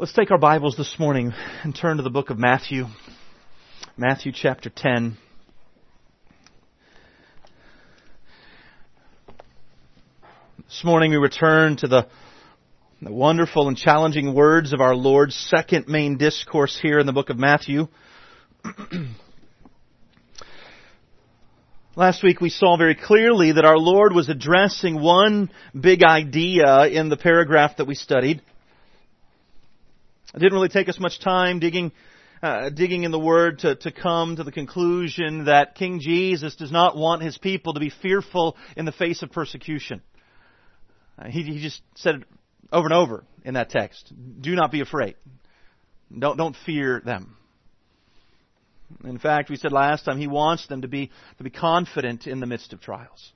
Let's take our Bibles this morning and turn to the book of Matthew. Matthew chapter 10. This morning we return to the wonderful and challenging words of our Lord's second main discourse here in the book of Matthew. Last week we saw very clearly that our Lord was addressing one big idea in the paragraph that we studied. It didn't really take us much time digging in the Word to come to the conclusion that King Jesus does not want His people to be fearful in the face of persecution. He just said it over and over in that text. Do not be afraid. Don't fear them. In fact, we said last time He wants them to be confident in the midst of trials.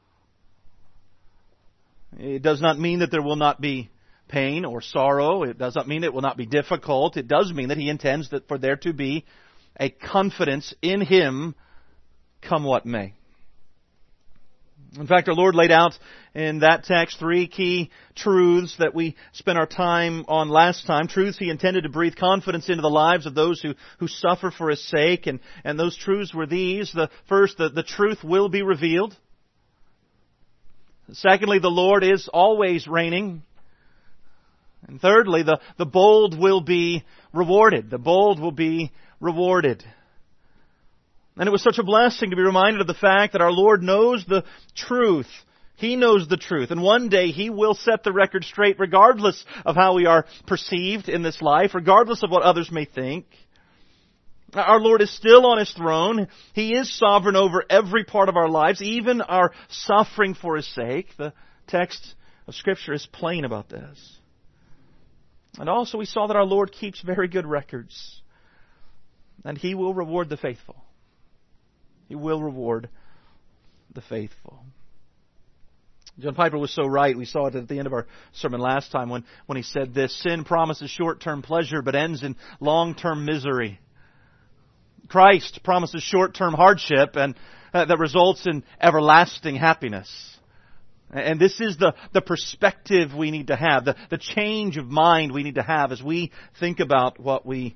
It does not mean that there will not be pain or sorrow. It does not mean it will not be difficult. It does mean that He intends that for there to be a confidence in Him, come what may. In fact, our Lord laid out in that text three key truths that we spent our time on last time. Truths He intended to breathe confidence into the lives of those who suffer for His sake. And those truths were these. The first, the truth will be revealed. Secondly, the Lord is always reigning. And thirdly, the bold will be rewarded. The bold will be rewarded. And it was such a blessing to be reminded of the fact that our Lord knows the truth. He knows the truth. And one day He will set the record straight regardless of how we are perceived in this life, regardless of what others may think. Our Lord is still on His throne. He is sovereign over every part of our lives, even our suffering for His sake. The text of Scripture is plain about this. And also we saw that our Lord keeps very good records. And He will reward the faithful. He will reward the faithful. John Piper was so right. We saw it at the end of our sermon last time when he said this: sin promises short-term pleasure but ends in long-term misery. Christ promises short-term hardship and that results in everlasting happiness. And this is the perspective we need to have, the change of mind we need to have as we think about what we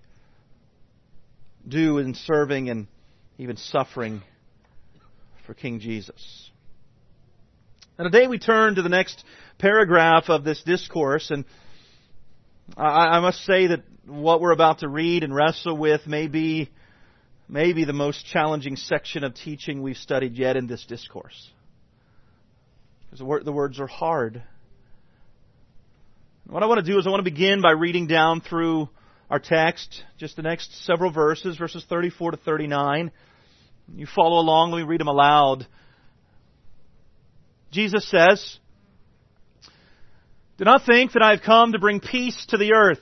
do in serving and even suffering for King Jesus. And today we turn to the next paragraph of this discourse, and I must say that what we're about to read and wrestle with may be the most challenging section of teaching we've studied yet in this discourse. Because the words are hard. What I want to do is I want to begin by reading down through our text, just the next several verses, verses 34 to 39. You follow along, let me read them aloud. Jesus says, "Do not think that I have come to bring peace to the earth.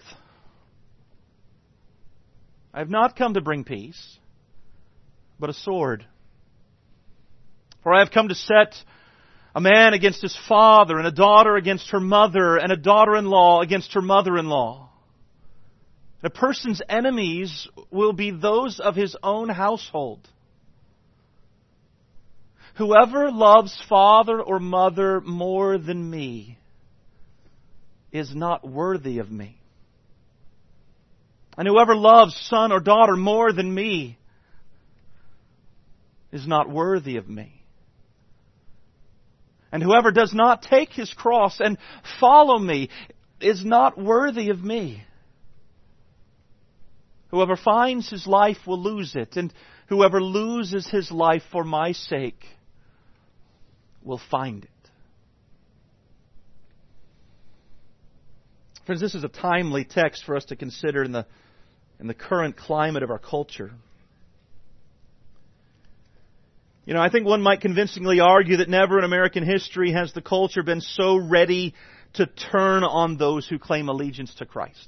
I have not come to bring peace, but a sword. For I have come to set a man against his father, and a daughter against her mother, and a daughter-in-law against her mother-in-law. A person's enemies will be those of his own household. Whoever loves father or mother more than me is not worthy of me. And whoever loves son or daughter more than me is not worthy of me. And whoever does not take his cross and follow me is not worthy of me. Whoever finds his life will lose it, and whoever loses his life for my sake will find it." Friends, this is a timely text for us to consider in the current climate of our culture. I think one might convincingly argue that never in American history has the culture been so ready to turn on those who claim allegiance to Christ.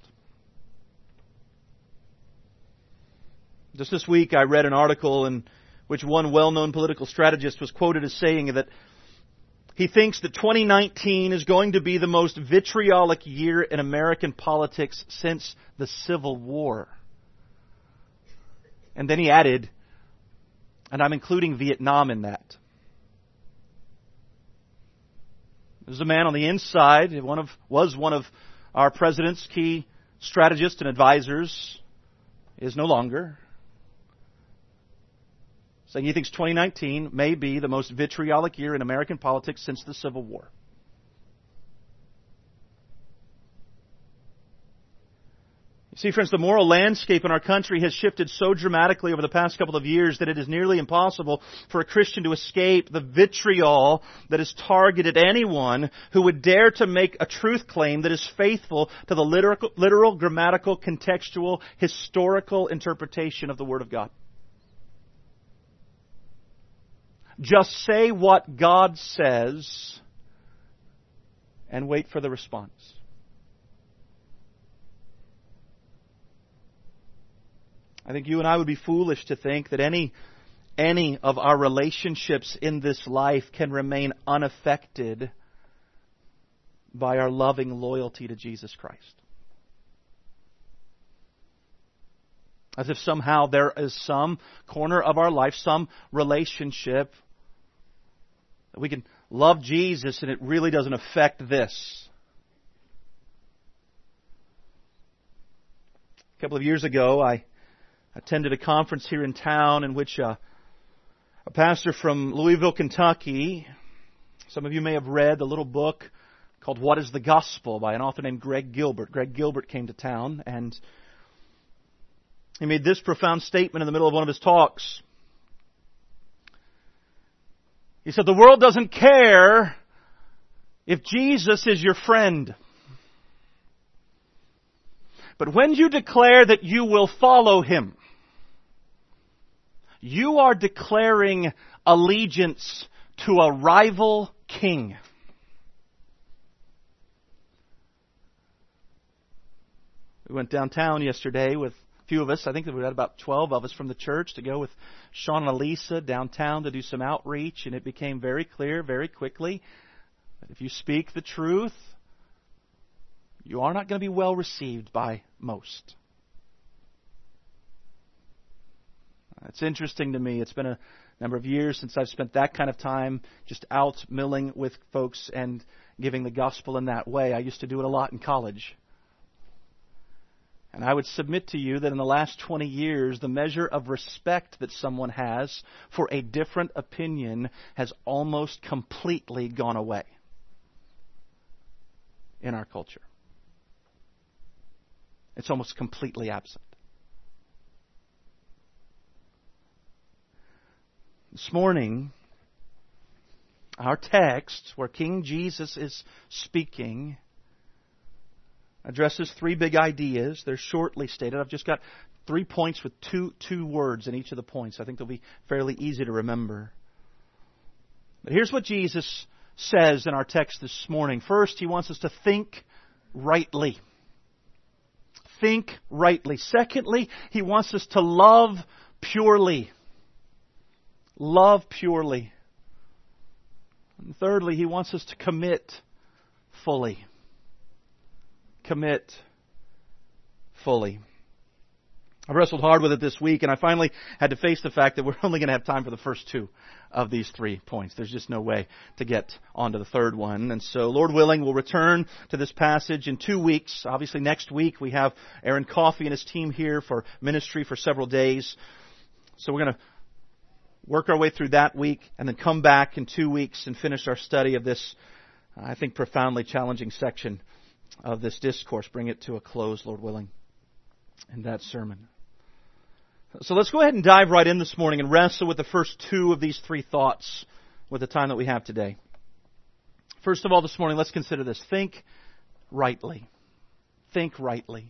Just this week I read an article in which one well-known political strategist was quoted as saying that he thinks that 2019 is going to be the most vitriolic year in American politics since the Civil War. And then he added, and I'm including Vietnam in that. There's a man on the inside, was one of our president's key strategists and advisors is no longer. Saying he thinks 2019 may be the most vitriolic year in American politics since the Civil War. See, friends, the moral landscape in our country has shifted so dramatically over the past couple of years that it is nearly impossible for a Christian to escape the vitriol that has targeted anyone who would dare to make a truth claim that is faithful to the literal, grammatical, contextual, historical interpretation of the Word of God. Just say what God says and wait for the response. I think you and I would be foolish to think that any of our relationships in this life can remain unaffected by our loving loyalty to Jesus Christ. As if somehow there is some corner of our life, some relationship, that we can love Jesus and it really doesn't affect this. A couple of years ago, I attended a conference here in town in which a pastor from Louisville, Kentucky, some of you may have read the little book called What is the Gospel by an author named Greg Gilbert. Greg Gilbert came to town and he made this profound statement in the middle of one of his talks. He said, "The world doesn't care if Jesus is your friend. But when you declare that you will follow Him, you are declaring allegiance to a rival king." We went downtown yesterday with a few of us. I think we had about 12 of us from the church to go with Sean and Elisa downtown to do some outreach. And it became very clear very quickly that if you speak the truth, you are not going to be well received by most. It's interesting to me. It's been a number of years since I've spent that kind of time just out milling with folks and giving the gospel in that way. I used to do it a lot in college. And I would submit to you that in the last 20 years, the measure of respect that someone has for a different opinion has almost completely gone away in our culture. It's almost completely absent. This morning, our text, where King Jesus is speaking, addresses three big ideas. They're shortly stated. I've just got 3 points with two words in each of the points. I think they'll be fairly easy to remember. But here's what Jesus says in our text this morning. First, He wants us to think rightly. Think rightly. Secondly, He wants us to love purely. Love purely. And thirdly, He wants us to commit fully. Commit fully. I wrestled hard with it this week, and I finally had to face the fact that we're only going to have time for the first two of these 3 points. There's just no way to get onto the third one. And so, Lord willing, we'll return to this passage in 2 weeks. Obviously, next week we have Aaron Coffey and his team here for ministry for several days. So we're going to work our way through that week and then come back in 2 weeks and finish our study of this, I think, profoundly challenging section of this discourse. Bring it to a close, Lord willing, in that sermon. So let's go ahead and dive right in this morning and wrestle with the first 2 of these 3 thoughts with the time that we have today. First of all, this morning, let's consider this. Think rightly. Think rightly.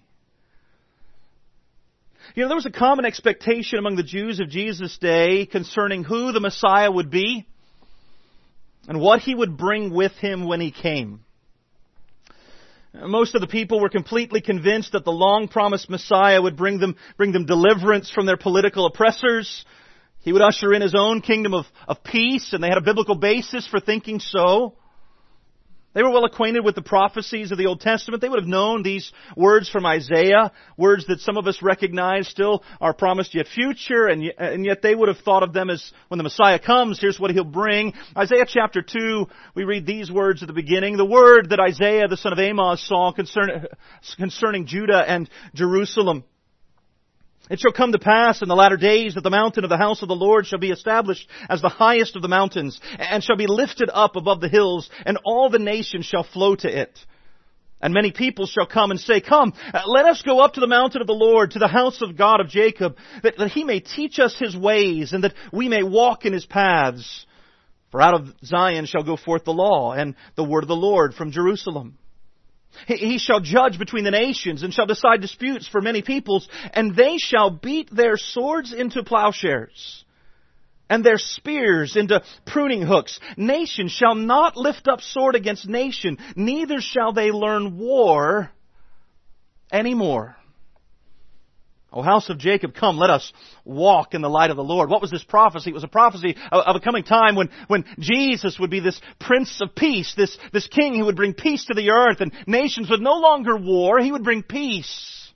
You know, there was a common expectation among the Jews of Jesus' day concerning who the Messiah would be and what He would bring with Him when He came. Most of the people were completely convinced that the long-promised Messiah would bring them deliverance from their political oppressors. He would usher in His own kingdom of peace, and they had a biblical basis for thinking so. They were well acquainted with the prophecies of the Old Testament. They would have known these words from Isaiah, words that some of us recognize still are promised yet future, and yet they would have thought of them as when the Messiah comes, here's what He'll bring. Isaiah chapter 2, we read these words at the beginning. The word that Isaiah, the son of Amos, saw concerning Judah and Jerusalem. It shall come to pass in the latter days that the mountain of the house of the Lord shall be established as the highest of the mountains, and shall be lifted up above the hills, and all the nations shall flow to it. And many people shall come and say, Come, let us go up to the mountain of the Lord, to the house of God of Jacob, that He may teach us His ways, and that we may walk in His paths. For out of Zion shall go forth the law, and the word of the Lord from Jerusalem. He shall judge between the nations, and shall decide disputes for many peoples, and they shall beat their swords into plowshares, and their spears into pruning hooks. Nation shall not lift up sword against nation, neither shall they learn war anymore. O house of Jacob, come, let us walk in the light of the Lord. What was this prophecy? It was a prophecy of a coming time when Jesus would be this Prince of Peace, this King who would bring peace to the earth, and nations would no longer war. He would bring peace.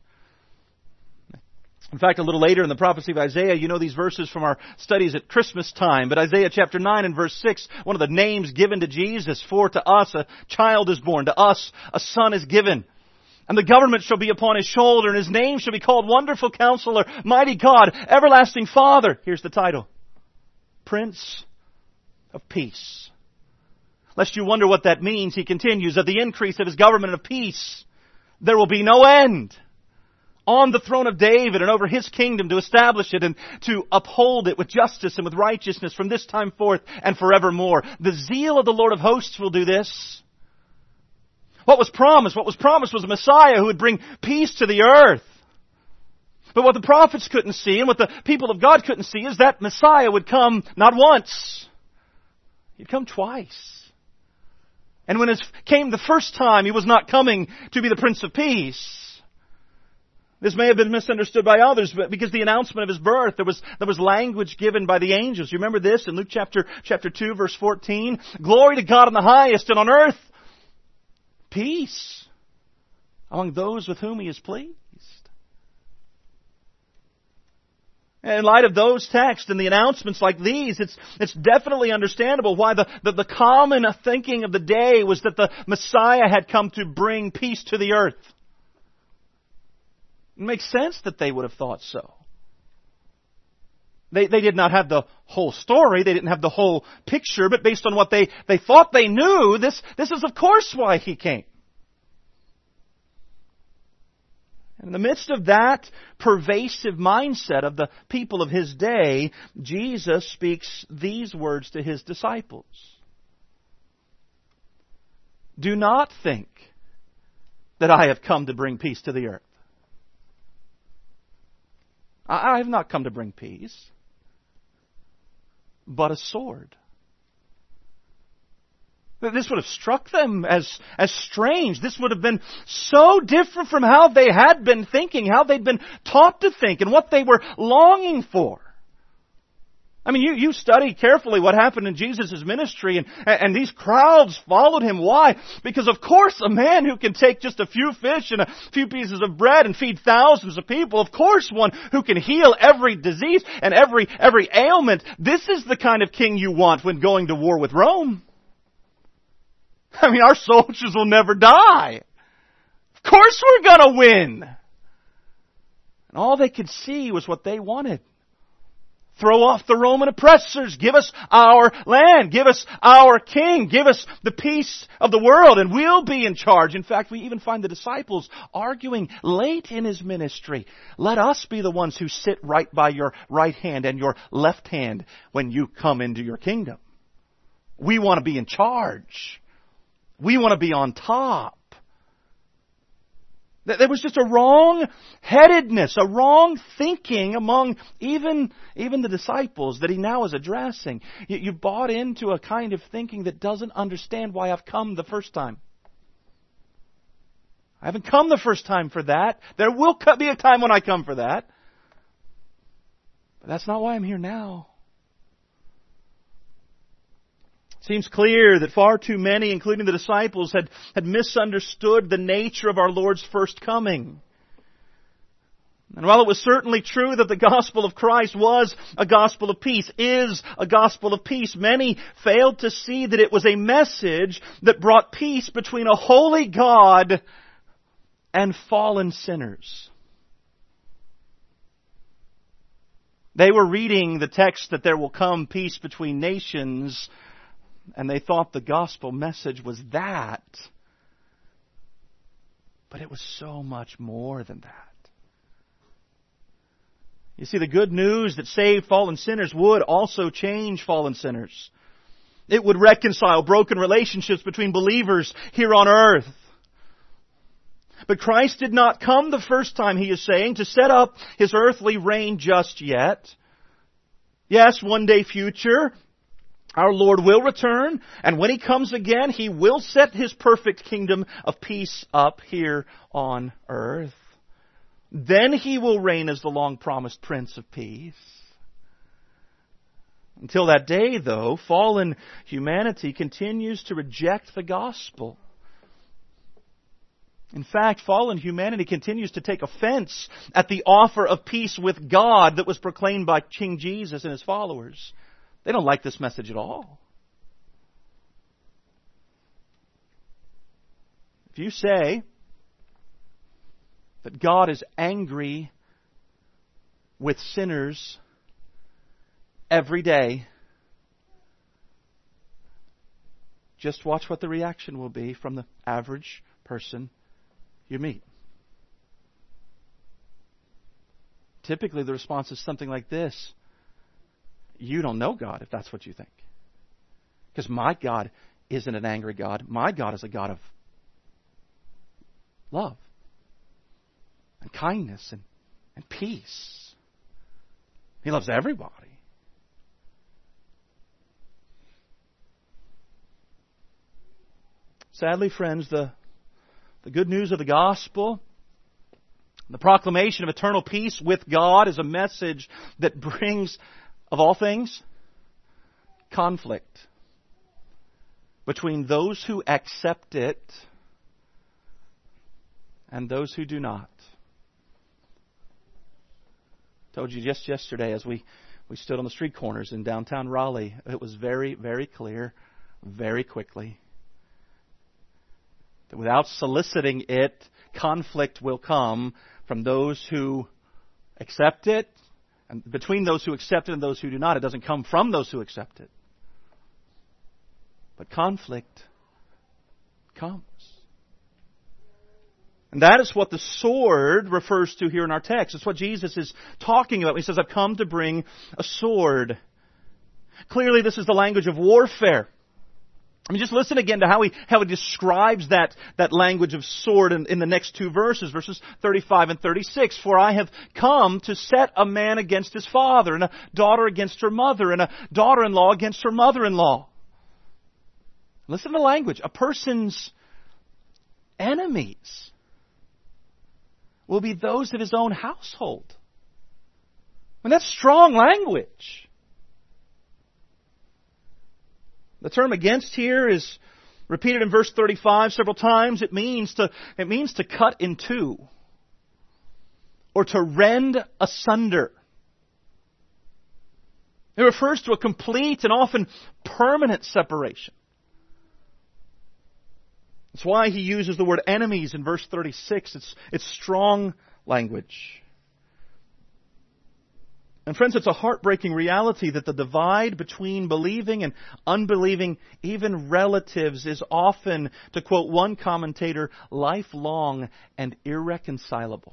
In fact, a little later in the prophecy of Isaiah, you know these verses from our studies at Christmas time, but Isaiah chapter 9 and verse 6, one of the names given to Jesus, for to us a child is born, to us a son is given. And the government shall be upon His shoulder, and His name shall be called Wonderful Counselor, Mighty God, Everlasting Father. Here's the title. Prince of Peace. Lest you wonder what that means, he continues, of the increase of His government of peace, there will be no end. On the throne of David and over His kingdom, to establish it and to uphold it with justice and with righteousness from this time forth and forevermore. The zeal of the Lord of hosts will do this. What was promised? What was promised was a Messiah who would bring peace to the earth. But what the prophets couldn't see and what the people of God couldn't see is that Messiah would come not once. He'd come twice. And when He came the first time, He was not coming to be the Prince of Peace. This may have been misunderstood by others, but because the announcement of His birth, there was language given by the angels. You remember this in Luke chapter 2, verse 14? Glory to God in the highest, and on earth, peace among those with whom He is pleased. In light of those texts and the announcements like these, it's definitely understandable why the common thinking of the day was that the Messiah had come to bring peace to the earth. It makes sense that they would have thought so. They did not have the whole story. They didn't have the whole picture. But based on what they thought they knew, this is of course why He came. And in the midst of that pervasive mindset of the people of His day, Jesus speaks these words to His disciples. Do not think that I have come to bring peace to the earth. I have not come to bring peace, but a sword. This would have struck them as strange. This would have been so different from how they had been thinking, how they'd been taught to think, and what they were longing for. I mean, you study carefully what happened in Jesus' ministry, and these crowds followed Him. Why? Because of course a man who can take just a few fish and a few pieces of bread and feed thousands of people, of course one who can heal every disease and every ailment, this is the kind of king you want when going to war with Rome. I mean, our soldiers will never die. Of course we're gonna win. And all they could see was what they wanted. Throw off the Roman oppressors. Give us our land. Give us our king. Give us the peace of the world, and we'll be in charge. In fact, we even find the disciples arguing late in His ministry. Let us be the ones who sit right by your right hand and your left hand when you come into your kingdom. We want to be in charge. We want to be on top. There was just a wrong-headedness, a wrong thinking among even the disciples that He now is addressing. You bought into a kind of thinking that doesn't understand why I've come the first time. I haven't come the first time for that. There will be a time when I come for that. But that's not why I'm here now. It seems clear that far too many, including the disciples, had misunderstood the nature of our Lord's first coming. And while it was certainly true that the gospel of Christ was a gospel of peace, is a gospel of peace, many failed to see that it was a message that brought peace between a holy God and fallen sinners. They were reading the text that there will come peace between nations, and they thought the gospel message was that. But it was so much more than that. You see, the good news that saved fallen sinners would also change fallen sinners. It would reconcile broken relationships between believers here on earth. But Christ did not come the first time, he is saying, to set up His earthly reign just yet. Yes, one day future, our Lord will return, and when He comes again, He will set His perfect kingdom of peace up here on earth. Then He will reign as the long-promised Prince of Peace. Until that day, though, fallen humanity continues to reject the gospel. In fact, fallen humanity continues to take offense at the offer of peace with God that was proclaimed by King Jesus and His followers. They don't like this message at all. If you say that God is angry with sinners every day, just watch what the reaction will be from the average person you meet. Typically the response is something like this: you don't know God if that's what you think. Because my God isn't an angry God. My God is a God of love and kindness and peace. He loves everybody. Sadly, friends, the good news of the gospel, the proclamation of eternal peace with God, is a message that brings, of all things, conflict between those who accept it and those who do not. I told you just yesterday as we stood on the street corners in downtown Raleigh, it was very, very clear, very quickly, that without soliciting it, conflict will come from those who accept it, and between those who accept it and those who do not. It doesn't come from those who accept it. But conflict comes. And that is what the sword refers to here in our text. It's what Jesus is talking about when He says, I've come to bring a sword. Clearly, this is the language of warfare. I mean, just listen again to how he describes that language of sword in the next two verses, verses 35 and 36. For I have come to set a man against his father, and a daughter against her mother, and a daughter-in-law against her mother-in-law. Listen to the language. A person's enemies will be those of his own household. I mean, that's strong language. The term against here is repeated in verse 35 several times. It means to cut in two, or to rend asunder. It refers to a complete and often permanent separation. That's why he uses the word enemies in verse 36. It's strong language. And friends, it's a heartbreaking reality that the divide between believing and unbelieving, even relatives, is often, to quote one commentator, lifelong and irreconcilable.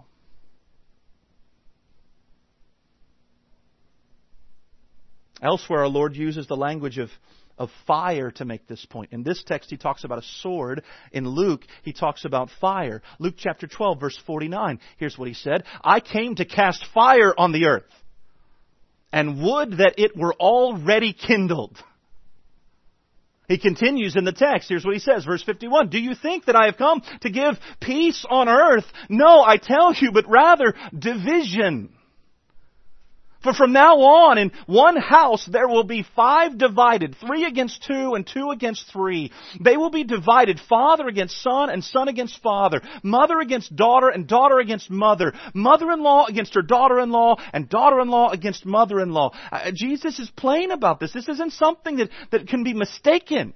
Elsewhere, our Lord uses the language of fire to make this point. In this text, He talks about a sword. In Luke, He talks about fire. Luke chapter 12, verse 49. Here's what He said. I came to cast fire on the earth, and would that it were already kindled. He continues in the text. Here's what he says, verse 51. Do you think that I have come to give peace on earth? No, I tell you, but rather division. For from now on, in one house there will be 5 divided, 3 against 2 and 2 against 3. They will be divided, father against son and son against father, mother against daughter and daughter against mother, mother-in-law against her daughter-in-law and daughter-in-law against mother-in-law. Jesus is plain about this. This isn't something that can be mistaken.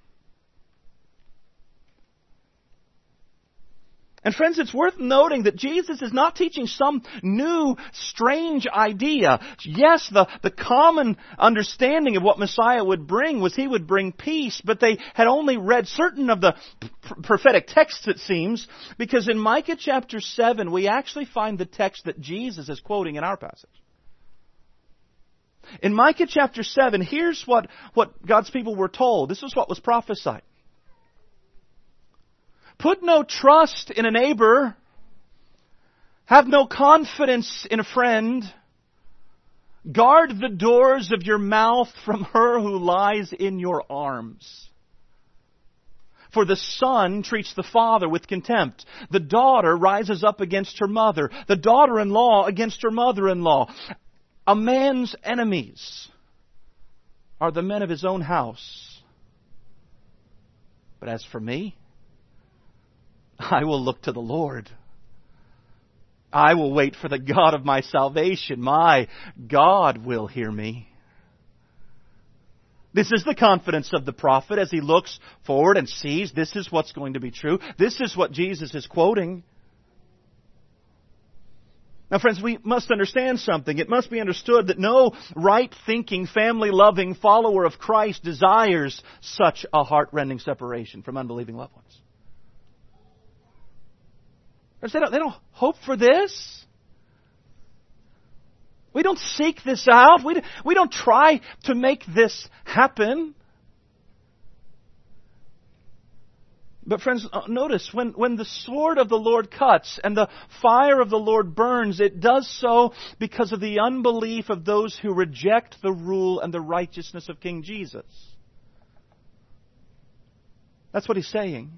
And friends, it's worth noting that Jesus is not teaching some new, strange idea. Yes, the common understanding of what Messiah would bring was He would bring peace, but they had only read certain of the prophetic texts, it seems, because in Micah chapter 7, we actually find the text that Jesus is quoting in our passage. In Micah chapter 7, here's what God's people were told. This is what was prophesied. Put no trust in a neighbor. Have no confidence in a friend. Guard the doors of your mouth from her who lies in your arms. For the son treats the father with contempt. The daughter rises up against her mother. The daughter-in-law against her mother-in-law. A man's enemies are the men of his own house. But as for me, I will look to the Lord. I will wait for the God of my salvation. My God will hear me. This is the confidence of the prophet as he looks forward and sees this is what's going to be true. This is what Jesus is quoting. Now, friends, we must understand something. It must be understood that no right-thinking, family-loving follower of Christ desires such a heart-rending separation from unbelieving loved ones. They don't hope for this. We don't seek this out. We don't try to make this happen. But friends, notice, when the sword of the Lord cuts and the fire of the Lord burns, it does so because of the unbelief of those who reject the rule and the righteousness of King Jesus. That's what He's saying.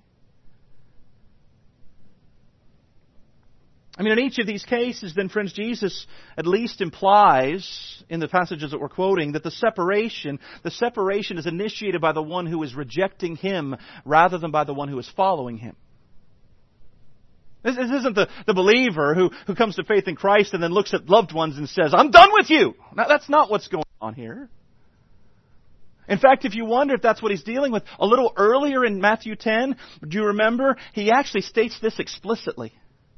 I mean, in each of these cases, then, friends, Jesus at least implies, in the passages that we're quoting, that the separation is initiated by the one who is rejecting Him rather than by the one who is following Him. This isn't the believer who comes to faith in Christ and then looks at loved ones and says, I'm done with you. Now, that's not what's going on here. In fact, if you wonder if that's what He's dealing with, a little earlier in Matthew 10, do you remember? He actually states this explicitly.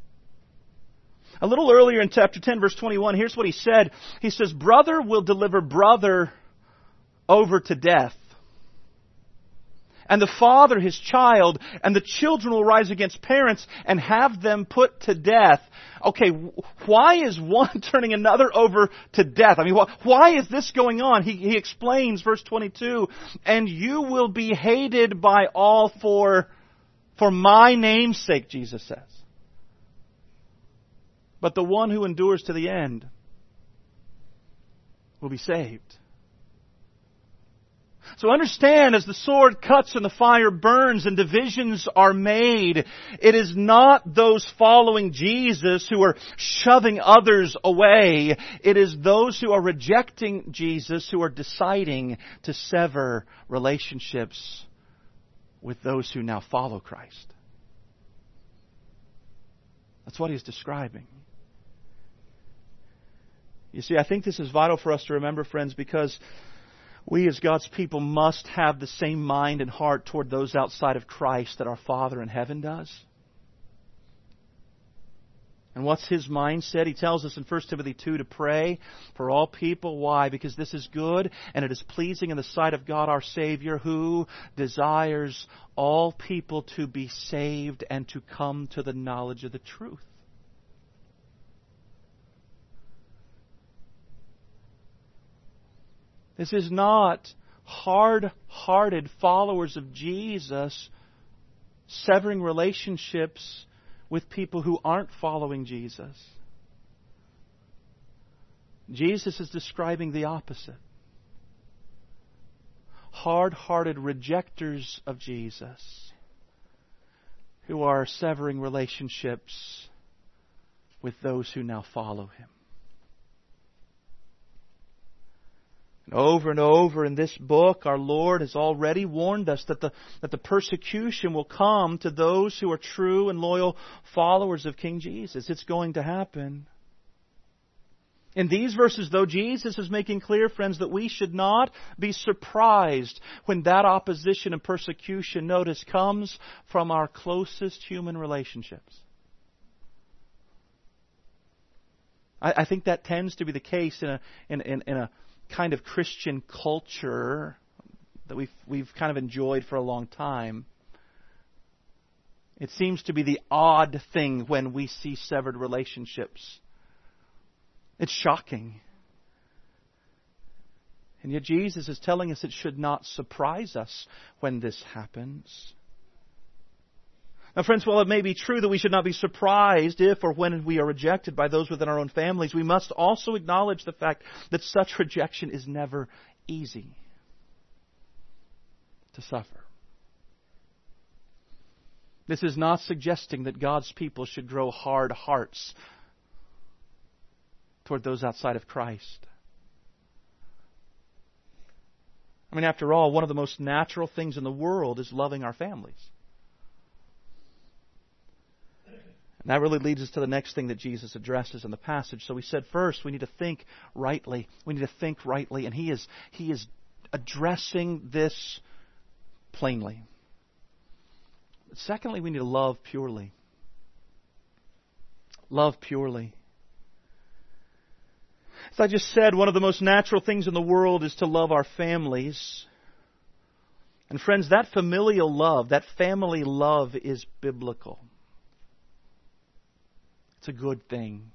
A little earlier in chapter 10, verse 21, here's what He said. He says, brother will deliver brother over to death, and the father his child, and the children will rise against parents and have them put to death. Okay, why is one turning another over to death? I mean, why is this going on? He explains, verse 22, and you will be hated by all for my name's sake, Jesus says. But the one who endures to the end will be saved. So understand, as the sword cuts and the fire burns and divisions are made, it is not those following Jesus who are shoving others away. It is those who are rejecting Jesus who are deciding to sever relationships with those who now follow Christ. That's what He's describing. You see, I think this is vital for us to remember, friends, because we as God's people must have the same mind and heart toward those outside of Christ that our Father in heaven does. And what's His mindset? He tells us in 1 Timothy 2 to pray for all people. Why? Because this is good and it is pleasing in the sight of God our Savior, who desires all people to be saved and to come to the knowledge of the truth. This is not hard-hearted followers of Jesus severing relationships with people who aren't following Jesus. Jesus is describing the opposite. Hard-hearted rejectors of Jesus who are severing relationships with those who now follow Him. And over in this book, our Lord has already warned us that the persecution will come to those who are true and loyal followers of King Jesus. It's going to happen. In these verses, though, Jesus is making clear, friends, that we should not be surprised when that opposition and persecution, notice, comes from our closest human relationships. I think that tends to be the case in a kind of Christian culture that we've kind of enjoyed for a long time. It seems to be the odd thing when we see severed relationships. It's shocking. And yet Jesus is telling us it should not surprise us when this happens. Now, friends, while it may be true that we should not be surprised if or when we are rejected by those within our own families, we must also acknowledge the fact that such rejection is never easy to suffer. This is not suggesting that God's people should grow hard hearts toward those outside of Christ. I mean, after all, one of the most natural things in the world is loving our families. And that really leads us to the next thing that Jesus addresses in the passage. So we said first, we need to think rightly. We need to think rightly. And He is addressing this plainly. But secondly, we need to love purely. Love purely. As I just said, one of the most natural things in the world is to love our families. And friends, that familial love, that family love is biblical. It's a good thing.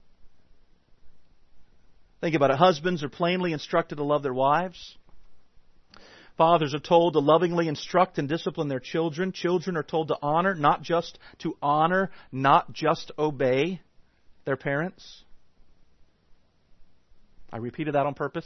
Think about it. Husbands are plainly instructed to love their wives. Fathers are told to lovingly instruct and discipline their children. Children are told to honor, not just obey their parents. I repeated that on purpose.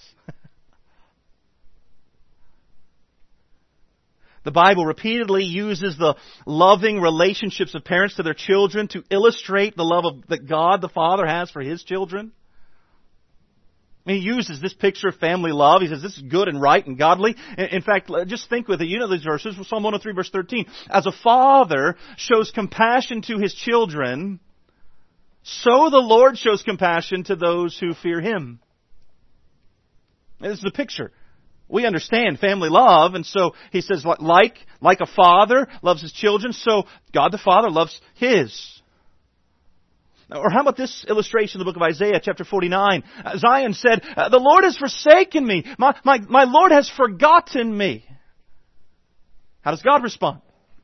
The Bible repeatedly uses the loving relationships of parents to their children to illustrate the love that God the Father has for His children. He uses this picture of family love. He says this is good and right and godly. In fact, just think with it. You know these verses. Psalm 103 verse 13. As a father shows compassion to his children, so the Lord shows compassion to those who fear Him. This is the picture. We understand family love, and so he says, like a father loves his children, so God the Father loves His. Or how about this illustration in the book of Isaiah, chapter 49? Zion said, the Lord has forsaken me. My Lord has forgotten me. How does God respond?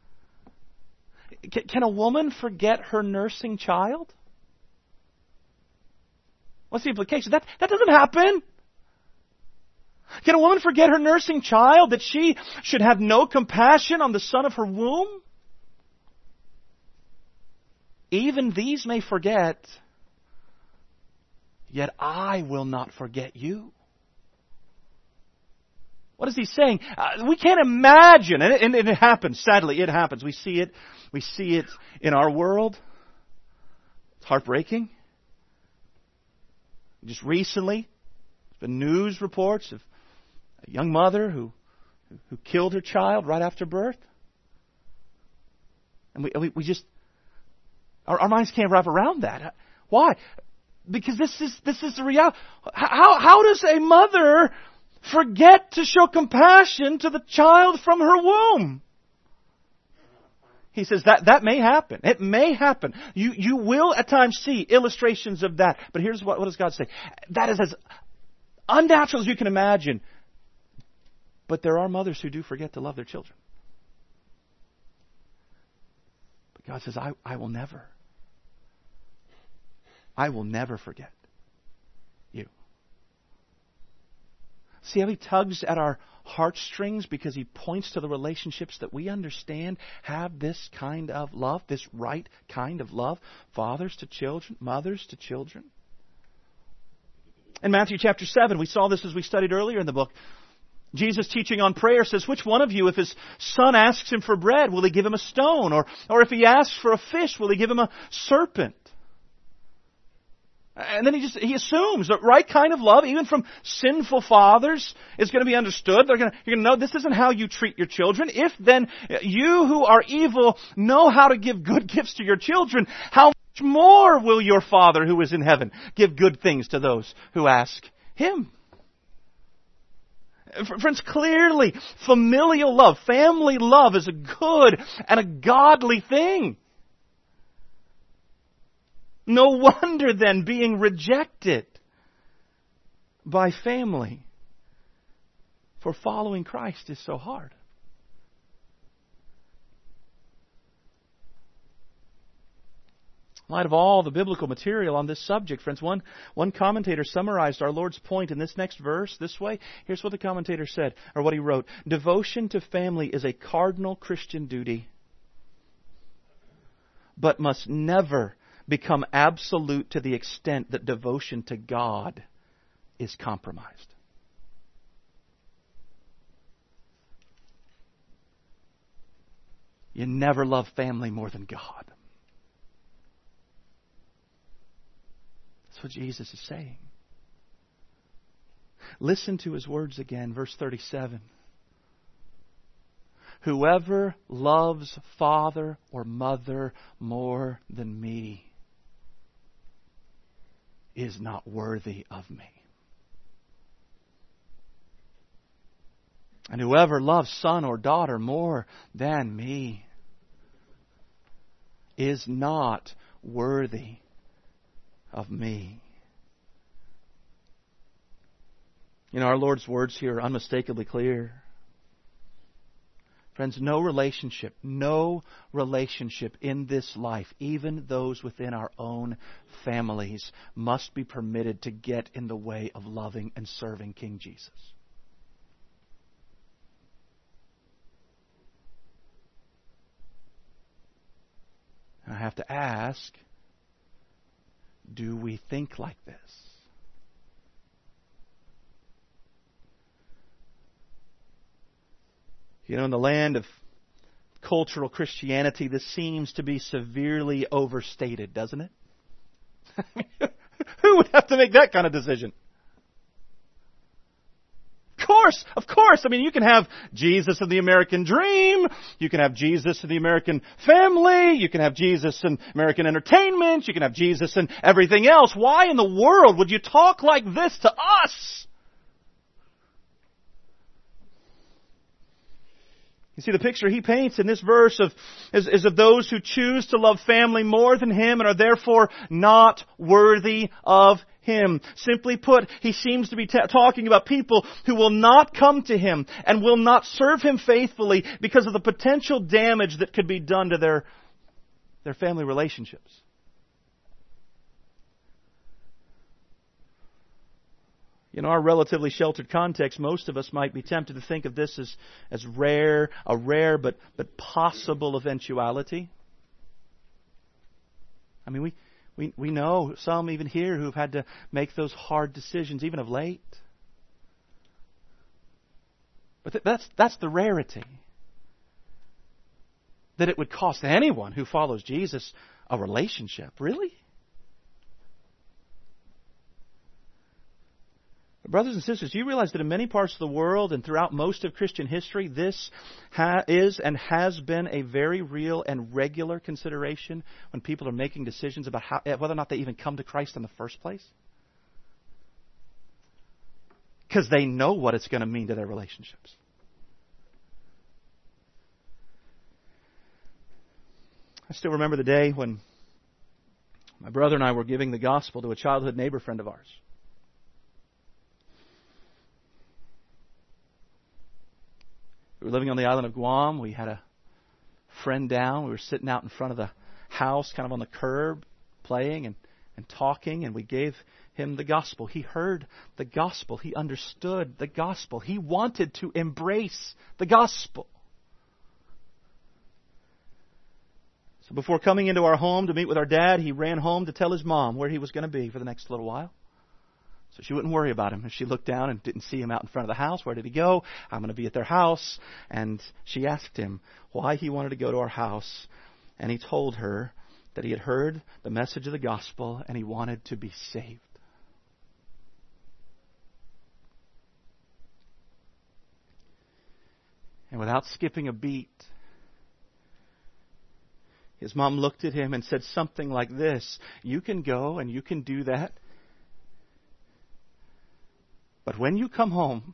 Can a woman forget her nursing child? What's the implication? That doesn't happen. Can a woman forget her nursing child, that she should have no compassion on the son of her womb? Even these may forget, yet I will not forget you. What is He saying? We can't imagine, and it happens, sadly it happens. We see it in our world. It's heartbreaking. Just recently, there's been news reports of a young mother who killed her child right after birth. And we just, our minds can't wrap around that. Why? Because this is the reality. How does a mother forget to show compassion to the child from her womb? He says that may happen. It may happen. You will at times see illustrations of that. But here's what does God say? That is as unnatural as you can imagine. But there are mothers who do forget to love their children. But God says, I will never forget you. See how He tugs at our heartstrings because He points to the relationships that we understand have this kind of love, this right kind of love. Fathers to children, mothers to children. In Matthew chapter 7, we saw this as we studied earlier in the book. Jesus teaching on prayer says, which one of you, if his son asks him for bread, will he give him a stone? Or if he asks for a fish, will he give him a serpent? And then he assumes that right kind of love, even from sinful fathers, is going to be understood. You're going to know this isn't how you treat your children. If then you who are evil know how to give good gifts to your children, how much more will your Father who is in heaven give good things to those who ask Him? Friends, clearly, familial love, family love is a good and a godly thing. No wonder then being rejected by family for following Christ is so hard. In light of all the biblical material on this subject, friends, one commentator summarized our Lord's point in this next verse this way. Here's what the commentator said, or what he wrote. Devotion to family is a cardinal Christian duty, but must never become absolute to the extent that devotion to God is compromised. You never love family more than God. That's what Jesus is saying. Listen to His words again, verse 37. Whoever loves father or mother more than me is not worthy of me. And whoever loves son or daughter more than me is not worthy of me. You know, our Lord's words here are unmistakably clear. Friends, no relationship in this life, even those within our own families, must be permitted to get in the way of loving and serving King Jesus. And I have to ask, do we think like this? You know, in the land of cultural Christianity, this seems to be severely overstated, doesn't it? Who would have to make that kind of decision? Of course. I mean, you can have Jesus in the American dream. You can have Jesus in the American family. You can have Jesus in American entertainment. You can have Jesus in everything else. Why in the world would you talk like this to us? You see, the picture he paints in this verse is of those who choose to love family more than Him and are therefore not worthy of Him. Simply put, he seems to be talking about people who will not come to Him and will not serve Him faithfully because of the potential damage that could be done to their family relationships. In our relatively sheltered context, most of us might be tempted to think of this as a rare but possible eventuality. I mean, we know some even here who've had to make those hard decisions, even of late. But that's the rarity. That it would cost anyone who follows Jesus a relationship. Really? Brothers and sisters, do you realize that in many parts of the world and throughout most of Christian history, this is and has been a very real and regular consideration when people are making decisions about whether or not they even come to Christ in the first place? Because they know what it's going to mean to their relationships. I still remember the day when my brother and I were giving the gospel to a childhood neighbor friend of ours. We were living on the island of Guam. We had a friend down. We were sitting out in front of the house, kind of on the curb, playing and talking, and we gave him the gospel. He heard the gospel. He understood the gospel. He wanted to embrace the gospel. So before coming into our home to meet with our dad, he ran home to tell his mom where he was going to be for the next little while. So she wouldn't worry about him. If she looked down and didn't see him out in front of the house, where did he go? I'm going to be at their house. And she asked him why he wanted to go to our house. And he told her that he had heard the message of the gospel and he wanted to be saved. And without skipping a beat, his mom looked at him and said something like this: "You can go and you can do that. But when you come home,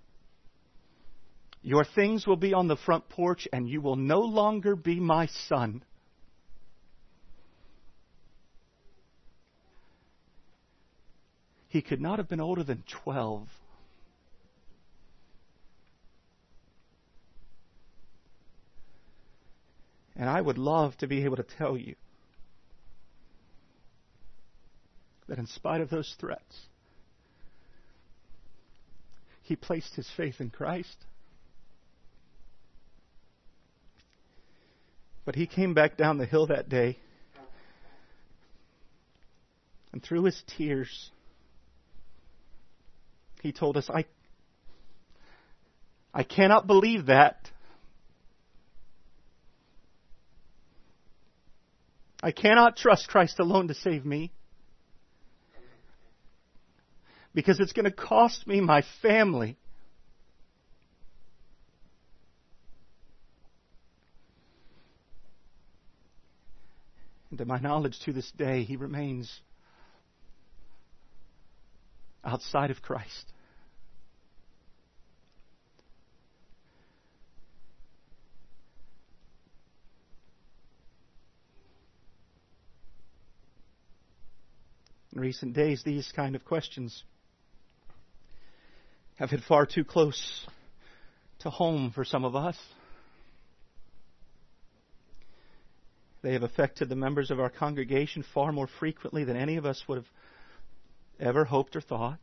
your things will be on the front porch and you will no longer be my son." He could not have been older than 12. And I would love to be able to tell you that in spite of those threats, he placed his faith in Christ. But he came back down the hill that day, and through his tears, he told us, I cannot believe that. I cannot trust Christ alone to save me, because it's going to cost me my family. And to my knowledge, to this day, he remains outside of Christ. In recent days, these kind of questions have hit far too close to home for some of us. They have affected the members of our congregation far more frequently than any of us would have ever hoped or thought.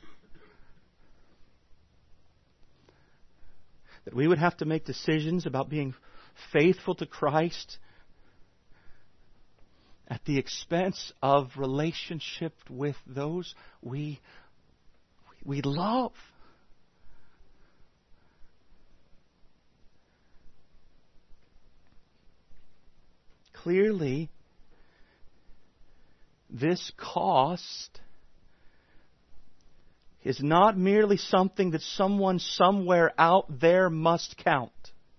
That we would have to make decisions about being faithful to Christ at the expense of relationship with those we love. Clearly, this cost is not merely something that someone somewhere out there must count.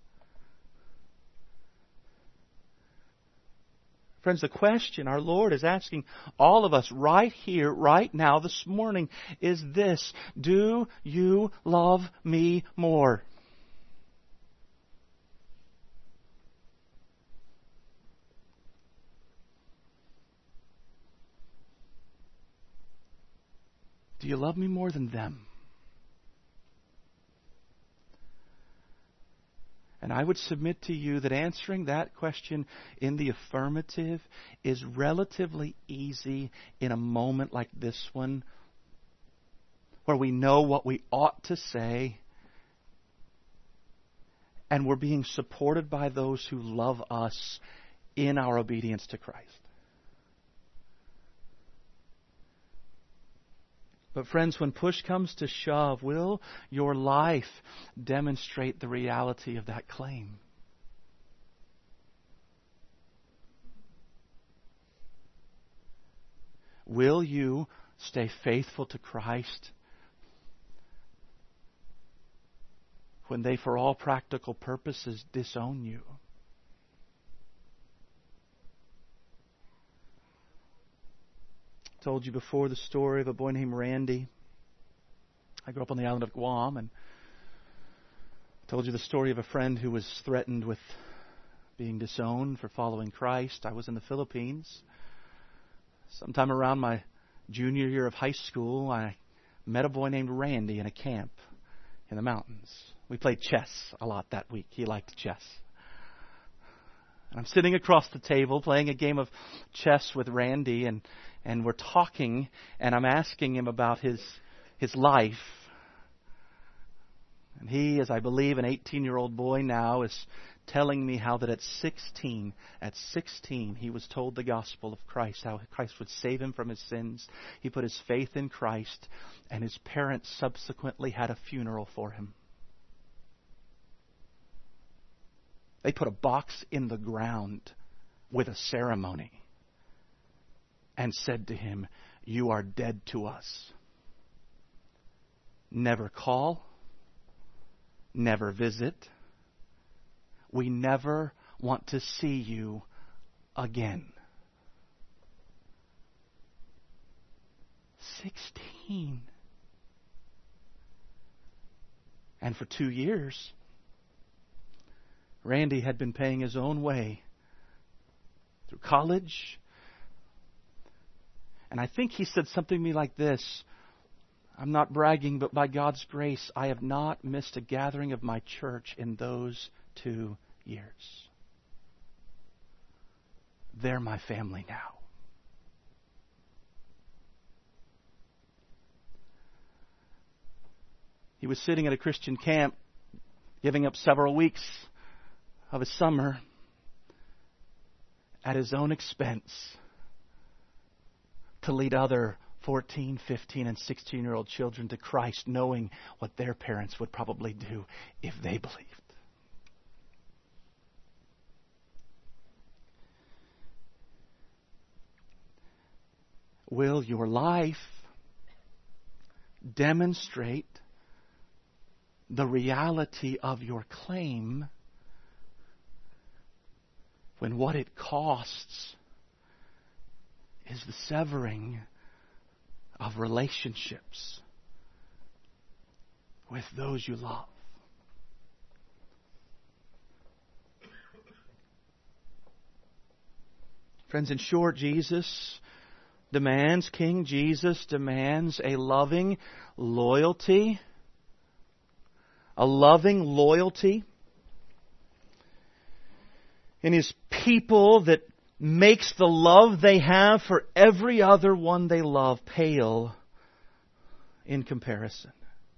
Friends, the question our Lord is asking all of us right here, right now, this morning, is this: do you love me more? Do you love me more than them? And I would submit to you that answering that question in the affirmative is relatively easy in a moment like this one, where we know what we ought to say, and we're being supported by those who love us in our obedience to Christ. But friends, when push comes to shove, will your life demonstrate the reality of that claim? Will you stay faithful to Christ when they, for all practical purposes, disown you? Told you before the story of a boy named Randy. I grew up on the island of Guam, and told you the story of a friend who was threatened with being disowned for following Christ. I was in the Philippines. Sometime around my junior year of high school, I met a boy named Randy in a camp in the mountains. We played chess a lot that week. He liked chess. And I'm sitting across the table playing a game of chess with Randy, and we're talking, and I'm asking him about his life. And he, as I believe an 18-year-old boy now, is telling me how that at 16, he was told the gospel of Christ, how Christ would save him from his sins. He put his faith in Christ, and his parents subsequently had a funeral for him. They put a box in the ground with a ceremony and said to him, "You are dead to us. Never call, never visit, we never want to see you again. 16. And for 2 years, Randy had been paying his own way through college. And I think he said something to me like this: I'm not bragging, but by God's grace, I have not missed a gathering of my church in those 2 years. They're my family now. He was sitting at a Christian camp, giving up several weeks of his summer at his own expense to lead other 14, 15, and 16-year-old children to Christ, knowing what their parents would probably do if they believed. Will your life demonstrate the reality of your claim when what it costs is the severing of relationships with those you love? Friends, in short, King Jesus demands a loving loyalty. A loving loyalty in His people that makes the love they have for every other one they love pale in comparison.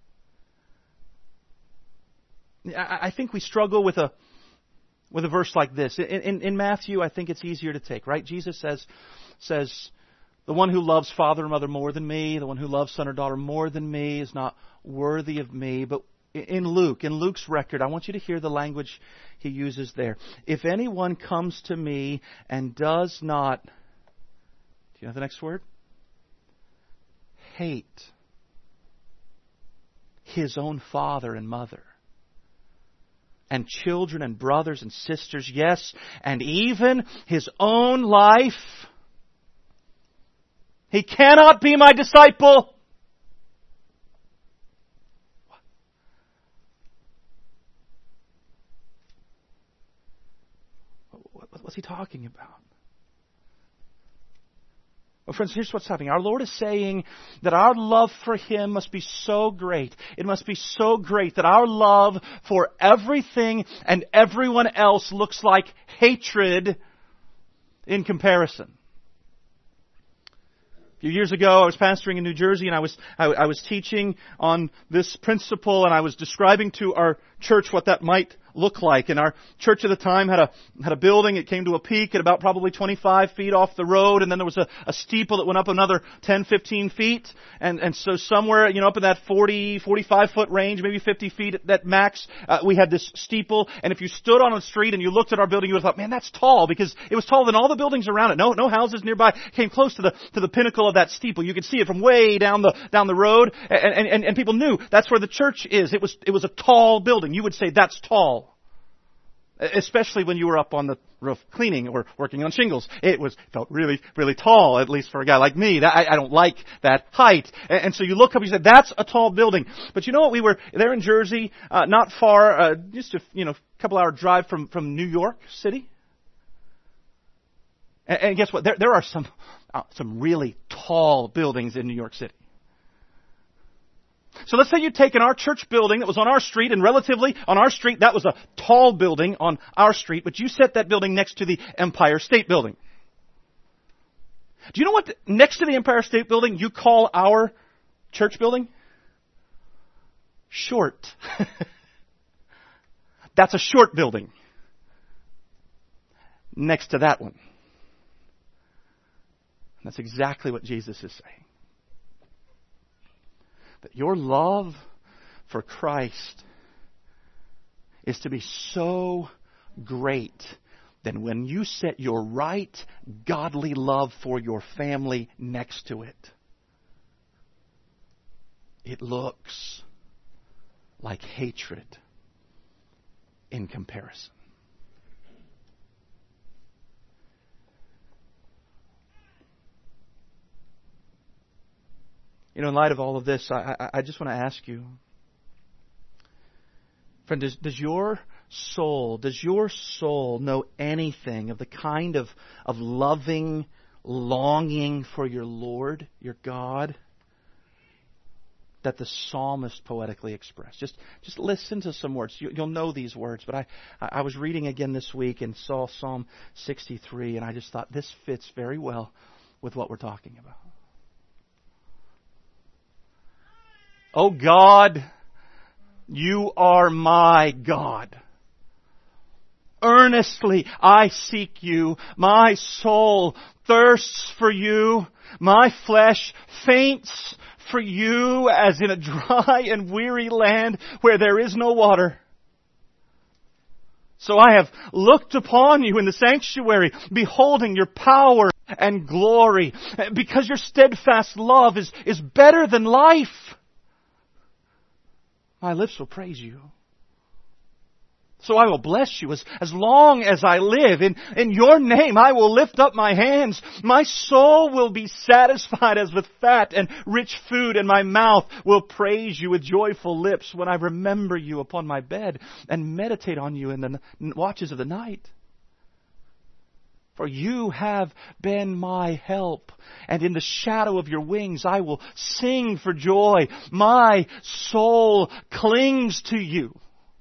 I think we struggle with a verse like this. In Matthew, I think it's easier to take, right? Jesus says, the one who loves father or mother more than me, the one who loves son or daughter more than me is not worthy of me. But in Luke's record, I want you to hear the language he uses there. If anyone comes to me and does not, do you know the next word? Hate his own father and mother, and children and brothers and sisters, yes, and even his own life, he cannot be my disciple. What's he talking about? Well, friends, here's what's happening. Our Lord is saying that our love for Him must be so great. It must be so great that our love for everything and everyone else looks like hatred in comparison. A few years ago, I was pastoring in New Jersey, and I was teaching on this principle, and I was describing to our church what that might look like. And our church at the time had a building. It came to a peak at about probably 25 feet off the road, and then there was a steeple that went up another 10, 15 feet. And so somewhere, up in that 40, 45 foot range, maybe 50 feet at max, we had this steeple. And if you stood on a street and you looked at our building, you would have thought, man, that's tall, because it was taller than all the buildings around it. No houses nearby came close to the pinnacle of that steeple. You could see it from way down the road, and people knew that's where the church is. It was a tall building. You would say that's tall. Especially when you were up on the roof cleaning or working on shingles. Felt really, really tall, at least for a guy like me. I don't like that height. And so you look up and you say, that's a tall building. But you know what? We were there in Jersey, not far, just a couple hour drive from New York City. And guess what? There are some really tall buildings in New York City. So let's say you'd taken our church building that was on our street, and relatively on our street that was a tall building on our street, but you set that building next to the Empire State Building. Do you know what next to the Empire State Building you call our church building? Short. That's a short building. Next to that one. And that's exactly what Jesus is saying. That your love for Christ is to be so great that when you set your right, godly love for your family next to it, it looks like hatred in comparison. In light of all of this, I just want to ask you, friend, does your soul know anything of the kind of loving longing for your Lord, your God, that the psalmist poetically expressed? Just listen to some words. You'll know these words, but I was reading again this week and saw Psalm 63, and I just thought this fits very well with what we're talking about. Oh God, you are my God. Earnestly I seek you. My soul thirsts for you. My flesh faints for you as in a dry and weary land where there is no water. So I have looked upon you in the sanctuary, beholding your power and glory, because your steadfast love is better than life. My lips will praise you. So I will bless you as long as I live. In your name I will lift up my hands. My soul will be satisfied as with fat and rich food, and my mouth will praise you with joyful lips when I remember you upon my bed and meditate on you in the watches of the night. For you have been my help, and in the shadow of your wings I will sing for joy. My soul clings to you.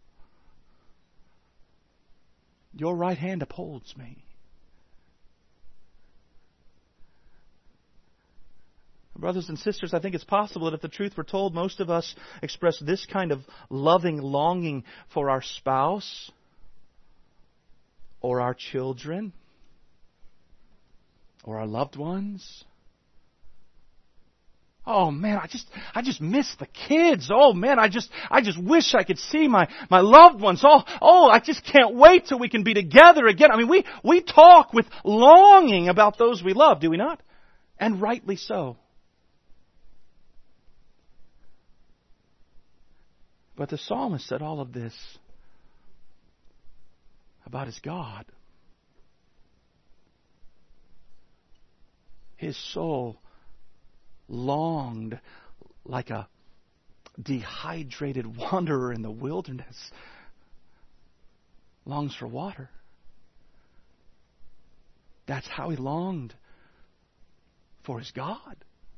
Your right hand upholds me. Brothers and sisters, I think it's possible that if the truth were told, most of us express this kind of loving longing for our spouse or our children or our loved ones. Oh man, I just miss the kids. Oh man, I just wish I could see my loved ones. Oh, I just can't wait till we can be together again. I mean, we talk with longing about those we love, do we not? And rightly so. But the psalmist said all of this about his God. His soul longed like a dehydrated wanderer in the wilderness longs for water. That's how he longed for his God.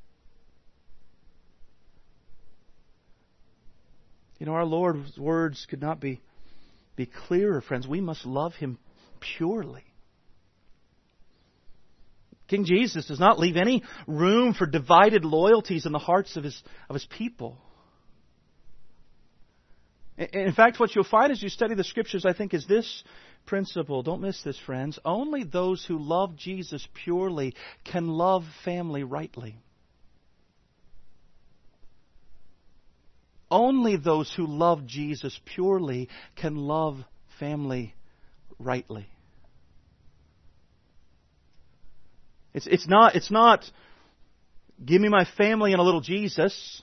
Our Lord's words could not be clearer, friends. We must love Him purely. King Jesus does not leave any room for divided loyalties in the hearts of his people. In fact, what you'll find as you study the Scriptures, I think, is this principle. Don't miss this, friends. Only those who love Jesus purely can love family rightly. Only those who love Jesus purely can love family rightly. It's not give me my family and a little Jesus.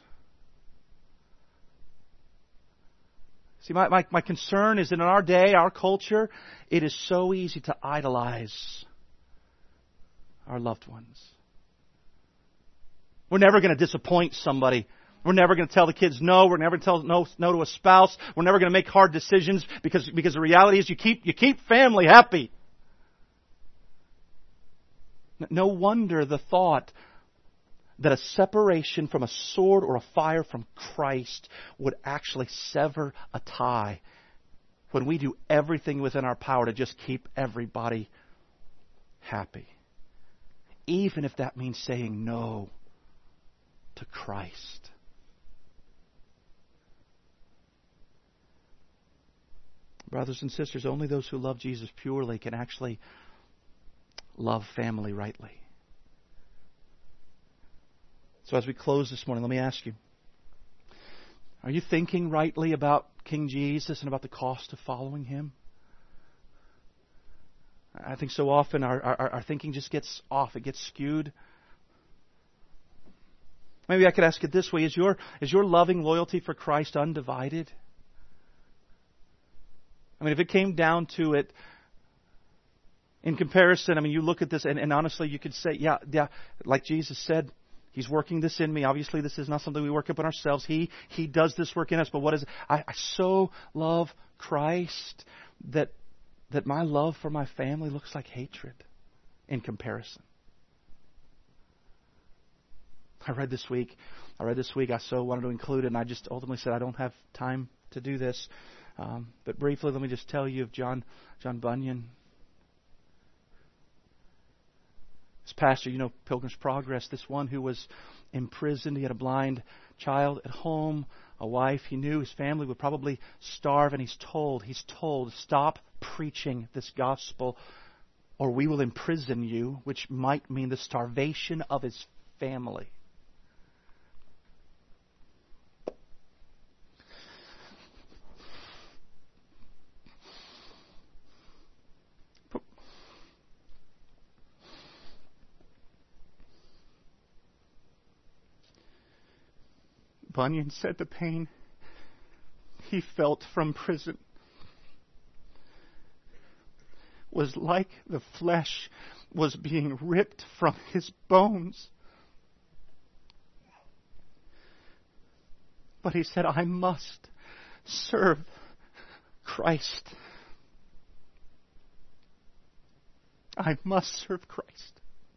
See, my concern is that in our day, our culture, it is so easy to idolize our loved ones. We're never going to disappoint somebody. We're never going to tell the kids no. We're never going to tell no to a spouse. We're never going to make hard decisions because the reality is you keep family happy. No wonder the thought that a separation from a sword or a fire from Christ would actually sever a tie when we do everything within our power to just keep everybody happy. Even if that means saying no to Christ. Brothers and sisters, only those who love Jesus purely can actually love family rightly. So as we close this morning, let me ask you, are you thinking rightly about King Jesus and about the cost of following Him? I think so often our thinking just gets off. It gets skewed. Maybe I could ask it this way. Is your loving loyalty for Christ undivided? I mean, if it came down to it, in comparison, I mean, you look at this and honestly you could say, yeah, like Jesus said, He's working this in me. Obviously, this is not something we work up in ourselves. He does this work in us. But what is it? I so love Christ that my love for my family looks like hatred in comparison. I read this week. I so wanted to include it, and I just ultimately said I don't have time to do this. But briefly, let me just tell you of John Bunyan. This pastor, you know, Pilgrim's Progress, this one who was imprisoned. He had a blind child at home, a wife. He knew his family would probably starve, and he's told, stop preaching this gospel or we will imprison you, which might mean the starvation of his family. Bunyan said the pain he felt from prison was like the flesh was being ripped from his bones. But he said, I must serve Christ. I must serve Christ.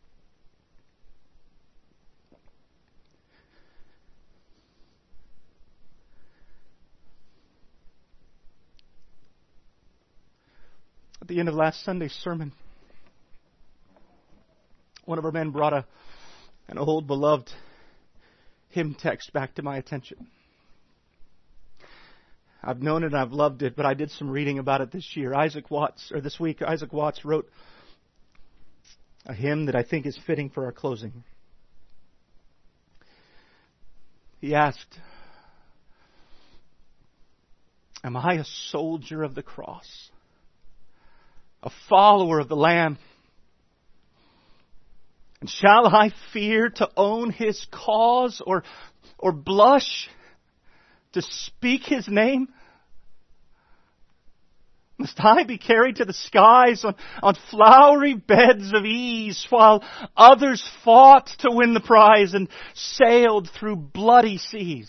At the end of last Sunday's sermon, one of our men brought an old beloved hymn text back to my attention. I've known it and I've loved it, but I did some reading about it this week. Isaac Watts wrote a hymn that I think is fitting for our closing. He asked, am I a soldier of the cross? A follower of the Lamb? And shall I fear to own His cause or blush to speak His name? Must I be carried to the skies on flowery beds of ease while others fought to win the prize and sailed through bloody seas?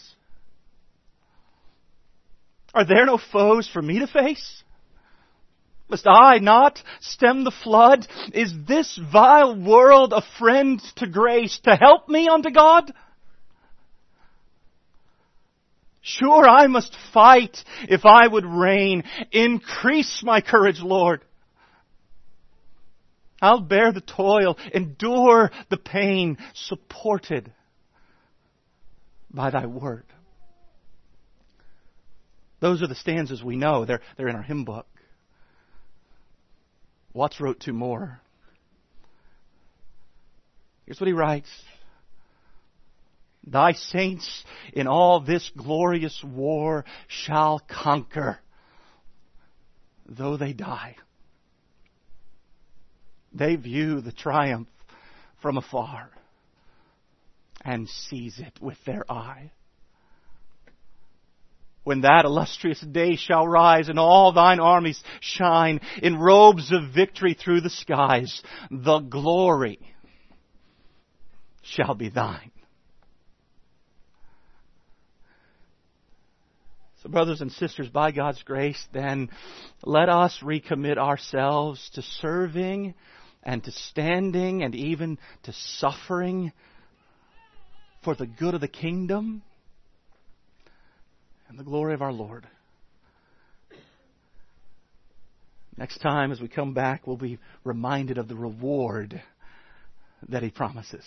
Are there no foes for me to face? Must I not stem the flood? Is this vile world a friend to grace, to help me unto God? Sure, I must fight if I would reign. Increase my courage, Lord. I'll bear the toil, endure the pain, supported by Thy word. Those are the stanzas we know. They're in our hymn book. Watts wrote two more. Here's what he writes. Thy saints in all this glorious war shall conquer, though they die. They view the triumph from afar and seize it with their eye. When that illustrious day shall rise and all thine armies shine in robes of victory through the skies, the glory shall be thine. So, brothers and sisters, by God's grace, then, let us recommit ourselves to serving and to standing and even to suffering for the good of the kingdom and the glory of our Lord. Next time as we come back, we'll be reminded of the reward that He promises.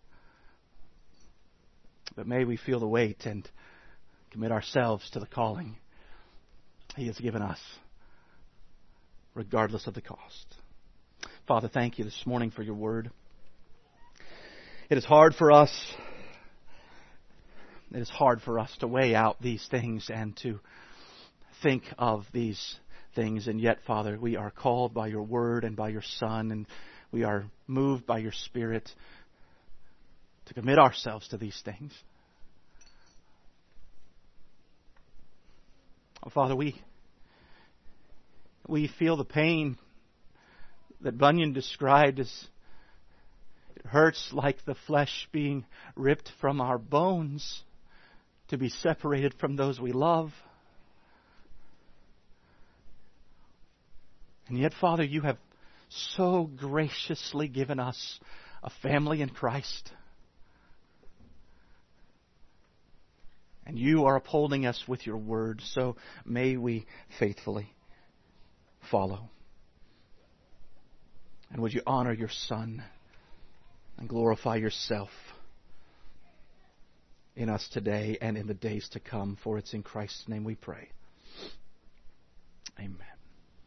But may we feel the weight and commit ourselves to the calling He has given us, regardless of the cost. Father, thank You this morning for Your word. It is hard for us to weigh out these things and to think of these things. And yet, Father, we are called by Your word and by Your Son, and we are moved by Your Spirit to commit ourselves to these things. Oh, Father, we feel the pain that Bunyan described as It hurts like the flesh being ripped from our bones to be separated from those we love. And yet, Father, you have so graciously given us a family in Christ. And you are upholding us with your word, so may we faithfully follow. And would you honor your Son and glorify yourself in us today and in the days to come, for it's in Christ's name we pray. Amen.